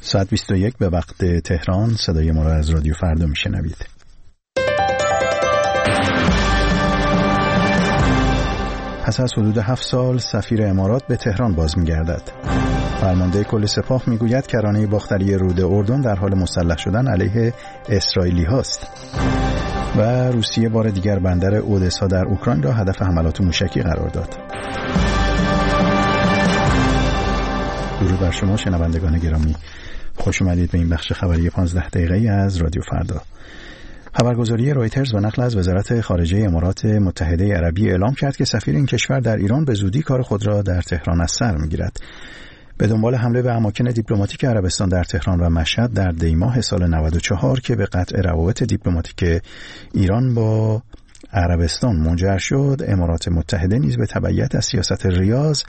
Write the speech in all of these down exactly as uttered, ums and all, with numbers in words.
ساعت بیست و یک به وقت تهران. صدای ما را از رادیو فردا میشنوید. پس از حدود هفت سال سفیر امارات به تهران باز می‌گردد. فرمانده کل سپاه میگوید کرانه باختری رود اردن در حال مسلح شدن علیه اسرائیلی هاست و روسیه بار دیگر بندر اودسا در اوکراین را هدف حملات موشکی قرار داد. درود بر شما شنوندگان گرامی، خوش اومدید به این بخش خبری پانزده دقیقه‌ای از رادیو فردا. خبرگزاری رویترز و نقل از وزارت خارجه امارات متحده عربی اعلام کرد که سفیر این کشور در ایران به زودی کار خود را در تهران از سر می‌گیرد. به دنبال حمله به اماکن دیپلماتیک عربستان در تهران و مشهد در دی ماه سال نود و چهار که به قطع روابط دیپلماتیک ایران با عربستان منجر شد، امارات متحده نیز به تبعیت از سیاست ریاض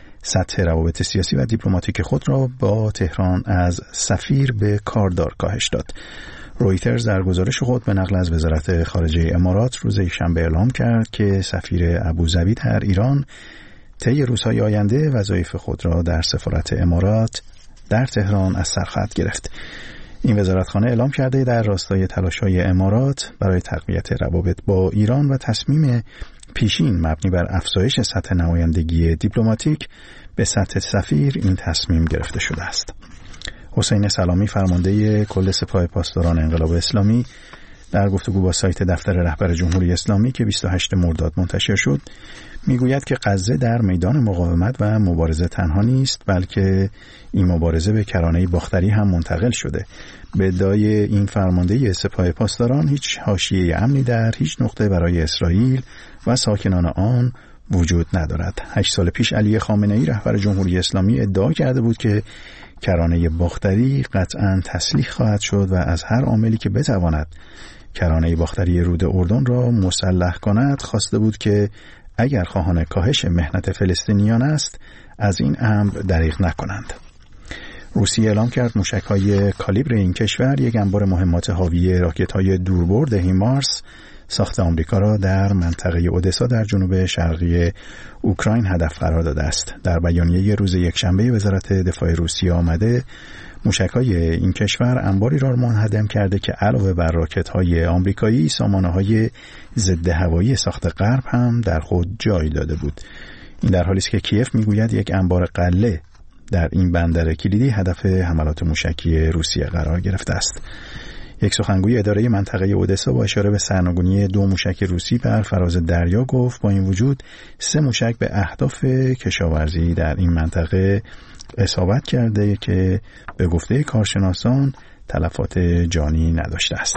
سطح روابط سیاسی و دیپلماتیک خود را با تهران از سفیر به کاردار کاهش داد. رویترز در گزارش خود به نقل از وزارت خارجه امارات روز یکشنبه اعلام کرد که سفیر ابوظبی در ایران طی روزهای آینده وظایف خود را در سفارت امارات در تهران از سر خواهد گرفت. این وزارتخانه اعلام کرده در راستای تلاش‌های امارات برای تقویت روابط با ایران و تصمیم پیشین مبنی بر افزایش سطح نمایندگی دیپلماتیک به سطح سفیر این تصمیم گرفته شده است. حسین سلامی فرمانده کل سپاه پاسداران انقلاب اسلامی در گفتگو با سایت دفتر رهبر جمهوری اسلامی که بیست و هشتم مرداد منتشر شد میگوید که غزه در میدان مقاومت و مبارزه تنها نیست، بلکه این مبارزه به کرانه باختری هم منتقل شده. به ادعای این فرمانده سپاه پاسداران هیچ حاشیه امنی در هیچ نقطه برای اسرائیل و ساکنان آن وجود ندارد. هشت سال پیش علی خامنه‌ای رهبر جمهوری اسلامی ادعا کرده بود که کرانه باختری قطعاً تسلیح خواهد شد و از هر عاملی که بتواند کرانه باختری رود اردن را مسلح کند خواسته بود که اگر خواهان کاهش مهنت فلسطینیان است از این امر دریغ نکنند. روسیه اعلام کرد موشک‌های کالیبر این کشور یک انبار مهمات حاوی راکت‌های دوربرد هیمارس ساخت آمریکا را در منطقه اودسا در جنوب شرقی اوکراین هدف قرار داده است. در بیانیه روز یکشنبه وزارت دفاع روسیه آمده موشک‌های این کشور انباری را منهدم کرده که علاوه بر راکت‌های آمریکایی سامانه‌های ضد هوایی ساخت غرب هم در خود جای داده بود. این در حالی است که کیف میگوید یک انبار غله در این بندر کلیدی هدف حملات موشکی روسیه قرار گرفته است. یک سخنگوی اداره منطقه اودسا با اشاره به سرنگونی دو موشک روسی بر فراز دریا گفت با این وجود سه موشک به اهداف کشاورزی در این منطقه اصابت کرده که به گفته کارشناسان تلفات جانی نداشته است.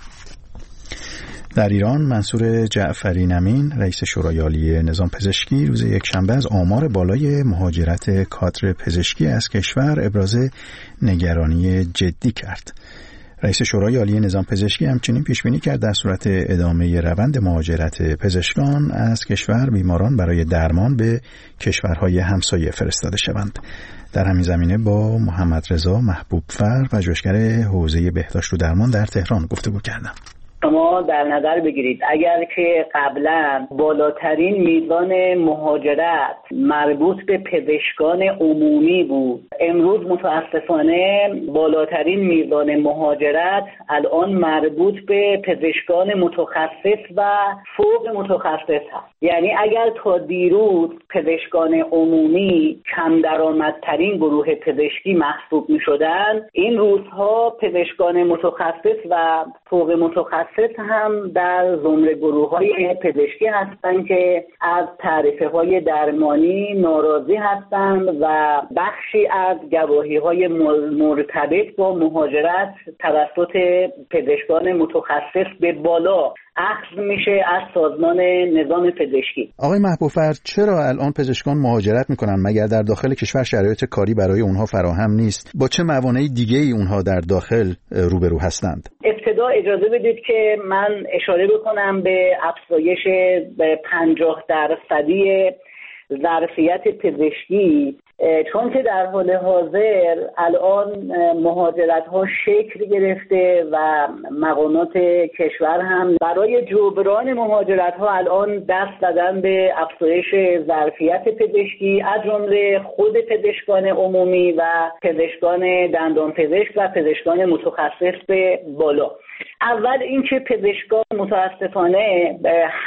در ایران منصور جعفری نمین رئیس شورای عالی نظام پزشکی روز یکشنبه از آمار بالای مهاجرت کادر پزشکی از کشور ابراز نگرانی جدی کرد. رئیس شورای عالی نظام پزشکی همچنین پیش بینی کرد در صورت ادامه روند مهاجرت پزشکان از کشور بیماران برای درمان به کشورهای همسایه فرستاده شوند. در همین زمینه با محمد رضا محبوبفر پژوهشگر حوزه بهداشت و درمان در تهران گفتگو کردم. شما در نظر بگیرید اگر که قبلا بالاترین میزان مهاجرت مربوط به پزشکان عمومی بود، امروز متاسفانه بالاترین میزان مهاجرت الان مربوط به پزشکان متخصص و فوق متخصص هست. یعنی اگر تا دیروز پزشکان عمومی کم درآمدترین گروه پزشکی محسوب می شدن، این روزها پزشکان متخصص و فوق متخصص هم در زمره گروه‌های پزشکی هستند که از تعرفه‌های درمانی ناراضی هستند و بخشی از گواهی‌های مرتبط با مهاجرت توسط پزشکان متخصص به بالا اخذ میشه از سازمان نظام پزشکی. آقای محبوبفر، چرا الان پزشکان مهاجرت میکنن؟ مگر در داخل کشور شرایط کاری برای اونها فراهم نیست؟ با چه موانع دیگه ای اونها در داخل روبرو هستند؟ ابتدا اجازه بدید که من اشاره بکنم به افزایش به پنجاه درصدی ظرفیت پزشکی چون که در حال حاضر الان مهاجرت ها شکل گرفته و مقامات کشور هم برای جبران مهاجرت ها الان دست زدن به افزایش ظرفیت پزشکی، از جمله خود پزشکان عمومی و پزشکان دندان پزشک و پزشکان متخصص به بالا. اول اینکه پزشکان متاسفانه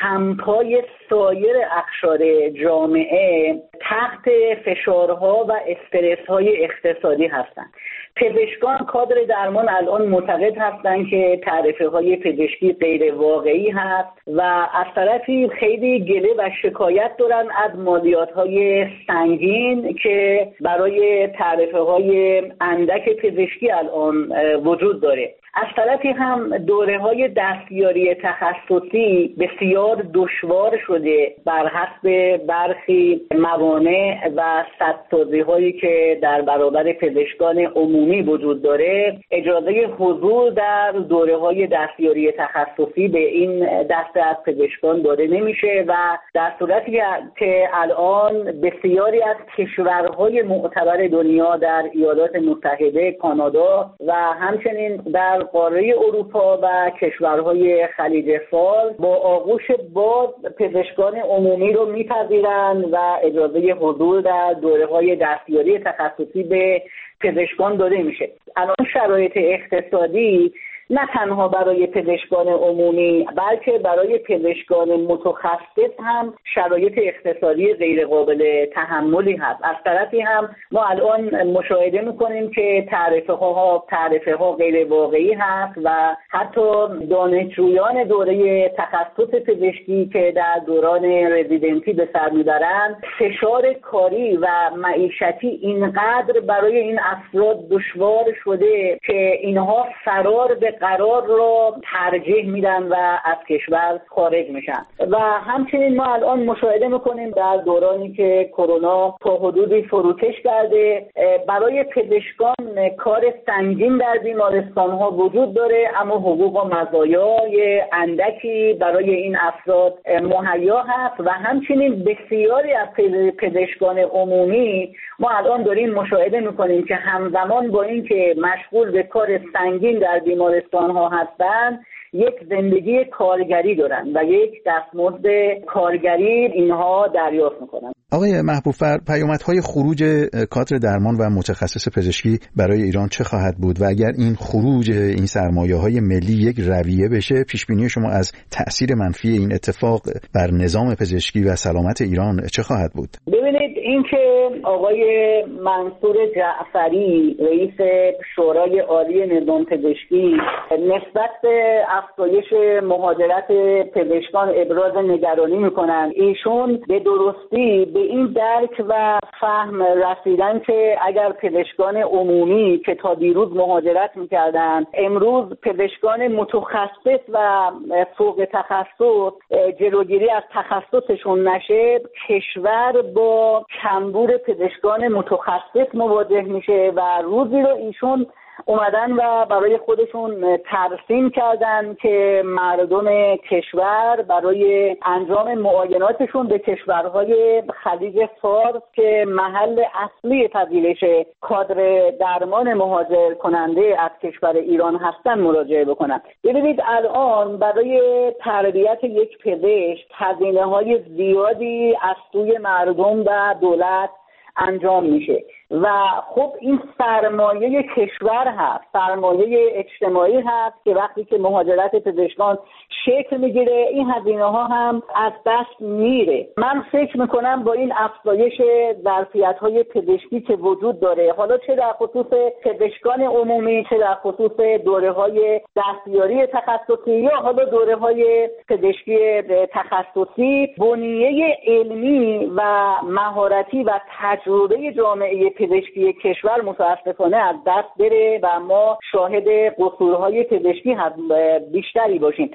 همپای سایر اقشار جامعه تحت فشارها و استرس‌های اقتصادی هستند. پزشکان کادر درمان الان معتقد هستند که تعرفه‌های پزشکی غیر واقعی هست و از طرفی خیلی گله و شکایت دارن از مالیات‌های سنگین که برای تعرفه‌های اندک پزشکی الان وجود داره. از طرفی هم دوره‌های دستیاری تخصصی بسیار دشوار شده بر حسب برخی موانع و سدسازی‌هایی که در برابر پزشکان عمومی وجود داره. اجازه حضور در دوره‌های دستیاری تخصصی به این دسته از پزشکان داده نمیشه و در صورتی که الان بسیاری از کشورهای معتبر دنیا در ایالات متحده، کانادا و همچنین در قاره اروپا و کشورهای خلیج فارس با آغوش باز پزشکان عمومی رو میپذیرند و اجازه حضور در دوره‌های دستیاری تخصصی به پزشکان داده میشه. الان شرایط اقتصادی نه تنها برای پزشکان عمومی بلکه برای پزشکان متخصص هم شرایط اقتصادی غیر قابل تحملی هست. از طرفی هم ما الان مشاهده میکنیم که تعرفه ها تعرفه ها غیر واقعی هست و حتی دانشجویان دوره تخصص پزشکی که در دوران رزیدنتی به سر میبرند فشار کاری و معیشتی اینقدر برای این افراد دشوار شده که اینها فرار به قرار رو ترجیح میدن و از کشور خارج میشن. و همچنین ما الان مشاهده میکنیم در دورانی که کرونا تا حدودی فروکش کرده برای پزشکان کار سنگین در بیمارستان ها وجود داره، اما حقوق و مزایای اندکی برای این افراد مهیا هست و همچنین بسیاری از پزشکان عمومی ما الان داریم مشاهده میکنیم که همزمان با این که مشغول به کار سنگین در بیمارستان ها هستند یک زندگی کارگری دارن و یک دستمزد کارگری اینها دریافت میکنن. آقای محبوب‌فر، پیامدهای خروج کادر درمان و متخصص پزشکی برای ایران چه خواهد بود و اگر این خروج این سرمایه‌های ملی یک رویه بشه، پیشبینی شما از تأثیر منفی این اتفاق بر نظام پزشکی و سلامت ایران چه خواهد بود؟ ببینید، اینکه آقای منصور جعفری رئیس شورای عالی نظام پزشکی نسبت به افزایش مهاجرت پزشکان ابراز نگرانی میکنن، ایشون به درستی به این درک و فهم رسیدن که اگر پزشکان عمومی که تا دیروز مهاجرت میکردن امروز پزشکان متخصص و فوق تخصص جلوگیری از تخصصشون نشه، کشور با کمبود پزشکان متخصص مواجه میشه و روزی رو ایشون اومدن و برای خودشون ترسیم کردن که مردم کشور برای انجام معایناتشون به کشورهای خلیج فارس که محل اصلی پذیرش کادر درمان مهاجر کننده از کشور ایران هستن مراجعه بکنن. ببینید، الان برای تربیت یک پزشک هزینه‌های زیادی از سوی مردم و دولت انجام میشه و خب این سرمایه کشور هست، سرمایه اجتماعی هست که وقتی که مهاجرت پزشکان شکل میگیره این هزینه ها هم از دست میره. من فکر میکنم با این افزایش ظرفیت های پزشکی که وجود داره، حالا چه در خصوص پزشکان عمومی چه در خصوص دوره های دستیاری تخصصی یا حالا دوره های پزشکی تخصصی، بنیه علمی و مهارتی و تجربه جامعه پزشکی کشور متاسفانه از دست بره و ما شاهد قصورهای پزشکی بیشتری باشیم.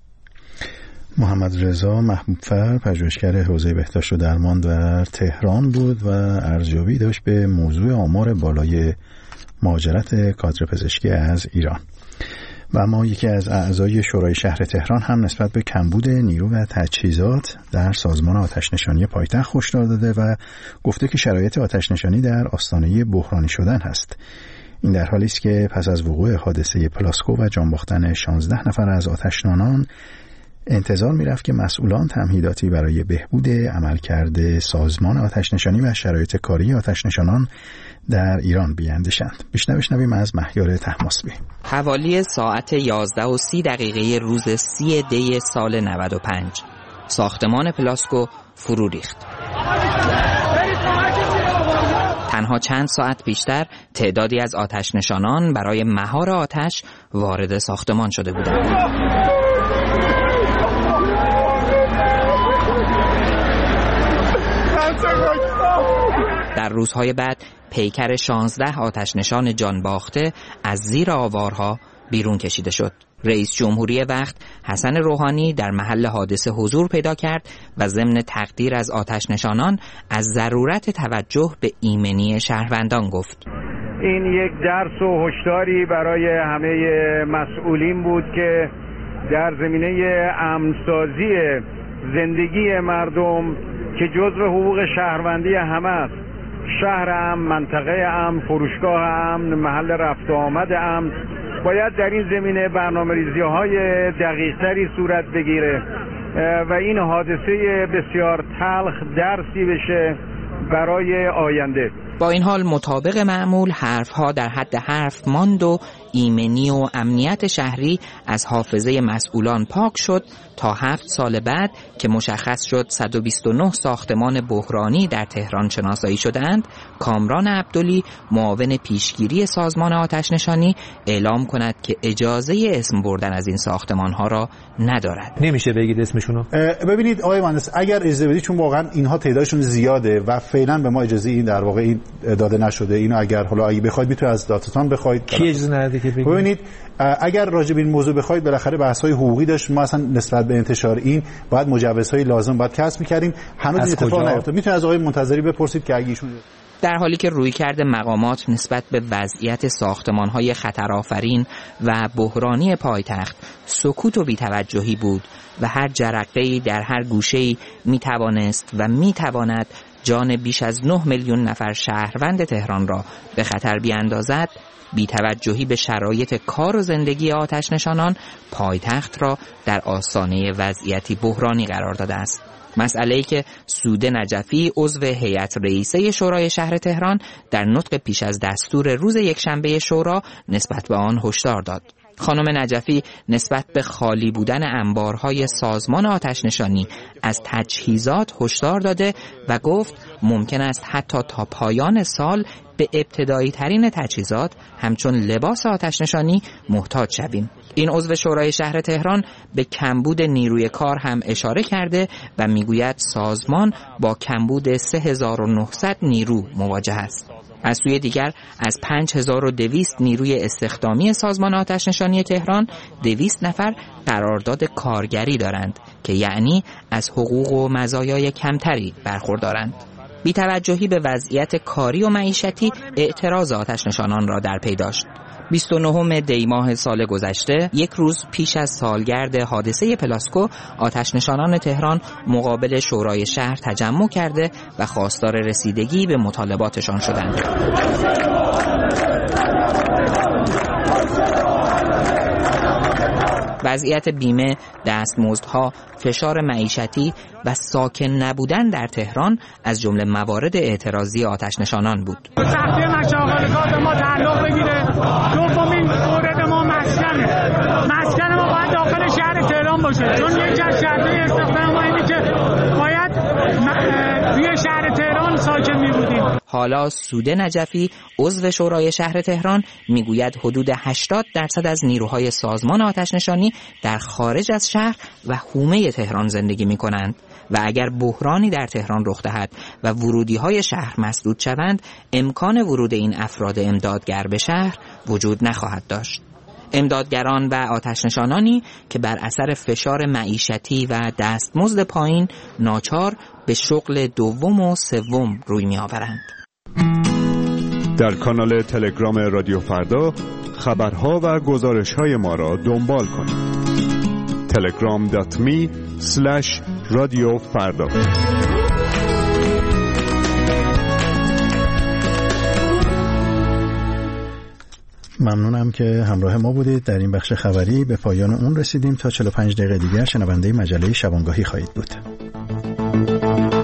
محمد رضا محبوب‌فر، پژوهشگر حوزه بهداشت و درمان در تهران بود و ارزیابی داشت به موضوع آمار بالای مهاجرت کادر پزشکی از ایران. و اما یکی از اعضای شورای شهر تهران هم نسبت به کمبود نیرو و تجهیزات در سازمان آتش‌نشانی پایتخت هشدار داده و گفته که شرایط آتش‌نشانی در آستانه بحرانی شدن هست. این در حالی است که پس از وقوع حادثه پلاسکو و جان باختن شانزده نفر از آتش‌نشانان انتظار می‌رفت که مسئولان تمهیداتی برای بهبود عملکرد سازمان آتش‌نشانی و شرایط کاری آتش‌نشانان در ایران بیاندیشند. بیشتر بشنویم از مهیار طهماسبی. حوالی ساعت یازده و سی دقیقه روز سی دی سال نود و پنج ساختمان پلاسکو فرو ریخت. تنها چند ساعت بیشتر تعدادی از آتش‌نشانان برای مهار آتش وارد ساختمان شده بودند. در روزهای بعد پیکر شانزده آتش‌نشان جان باخته از زیر آوارها بیرون کشیده شد. رئیس جمهوری وقت حسن روحانی در محل حادثه حضور پیدا کرد و ضمن تقدیر از آتش‌نشانان از ضرورت توجه به ایمنی شهروندان گفت. این یک درس و هشداری برای همه مسئولین بود که در زمینه امن‌سازی زندگی مردم که جزو حقوق شهروندی همه است، شهر امن، منطقه امن، فروشگاه امن، محل رفت و آمد امن، باید در این زمینه برنامه‌ریزی‌های دقیق‌تری صورت بگیره و این حادثه بسیار تلخ درسی بشه برای آینده. با این حال مطابق معمول حرفها در حد حرف ماند و ایمنی و امنیت شهری از حافظه مسئولان پاک شد تا هفت سال بعد که مشخص شد صد و بیست و نه ساختمان بحرانی در تهران شناسایی شدند، کامران عبدلی معاون پیشگیری سازمان آتش‌نشانی اعلام کند که اجازه اسم بردن از این ساختمان‌ها را ندارد. نمیشه بگید اسمشونو. ببینید آقای مهندس، اگر اجازه بدید، چون واقعا اینها تعدادشون زیاده و فعلا به ما اجازه این در واقع این داده نشده، اینو اگر حالا اگه بخواید میتونید از داتاتان بخواید. کی اجازه نده که بگید؟ ببینید اگر راجع به این موضوع بخواید، بالاخره بحث‌های حقوقی داشت، ما اصلا نسبت به انتشار این باید مجوزهای لازم باید کسب می‌کردیم. هنوز این اتفاق نیفتاد. میتونید از آقای منتظری بپرسید که اگه ایشون در حالی که رویکرد مقامات نسبت به وضعیت ساختمان‌های خطرآفرین و بحرانی پایتخت سکوت و بی‌توجهی بود و هر جرقه‌ای در هر گوشه‌ای می‌توانست و می‌تواند جان بیش از نه میلیون نفر شهروند تهران را به خطر بیاندازد، بی‌توجهی به شرایط کار و زندگی آتش‌نشانان پایتخت را در آستانه وضعیتی بحرانی قرار داده است. مسئله‌ای که سوده نجفی عضو هیئت رئیسه شورای شهر تهران در نطق پیش از دستور روز یکشنبه شورا نسبت به آن هشدار داد. خانم نجفی نسبت به خالی بودن انبارهای سازمان آتش‌نشانی از تجهیزات هشدار داده و گفت ممکن است حتی تا پایان سال به ابتدایی ترین تجهیزات همچون لباس آتش‌نشانی محتاج شویم. این عضو شورای شهر تهران به کمبود نیروی کار هم اشاره کرده و میگوید سازمان با کمبود سه هزار و نهصد نیرو مواجه است. از سوی دیگر از پنج هزار و دویست نیروی استخدامی سازمان آتش‌نشانی تهران دویست نفر قرارداد کارگری دارند که یعنی از حقوق و مزایای کمتری برخوردارند. بی‌توجهی به وضعیت کاری و معیشتی اعتراض آتش‌نشانان را در پی داشت. بیست و نهم دی ماه سال گذشته، یک روز پیش از سالگرد حادثه پلاسکو، آتش‌نشانان تهران مقابل شورای شهر تجمع کرده و خواستار رسیدگی به مطالباتشان شدند. وضعیت بیمه، دستمزدها، فشار معیشتی و ساکن نبودن در تهران از جمله موارد اعتراضی آتش‌نشانان بود. سختی مشاغل ما تعلق بگیره. دومین مورد ما مسکنه. مسکن ما باید داخل شهر تهران باشه، چون یک از شرط‌های استخدام ما اینه که باید توی شهر تهران ساکن می‌بودیم. حالا سوده نجفی عضو شورای شهر تهران میگوید حدود هشتاد درصد از نیروهای سازمان آتش‌نشانی در خارج از شهر و حومه تهران زندگی می‌کنند و اگر بحرانی در تهران رخ دهد و ورودی‌های شهر مسدود شوند، امکان ورود این افراد امدادگر به شهر وجود نخواهد داشت. امدادگران و آتش‌نشانانی که بر اثر فشار معیشتی و دستمزد پایین ناچار به شغل دوم و سوم روی می‌آورند. در کانال تلگرام رادیو فردا خبرها و گزارش‌های ما را دنبال کنید. تلگرام دات می اسلش رادیو فردا. ممنونم که همراه ما بودید. در این بخش خبری به پایان اون رسیدیم. تا چهل و پنج دقیقه دیگر شنونده مجله شبانگاهی خواهید بود.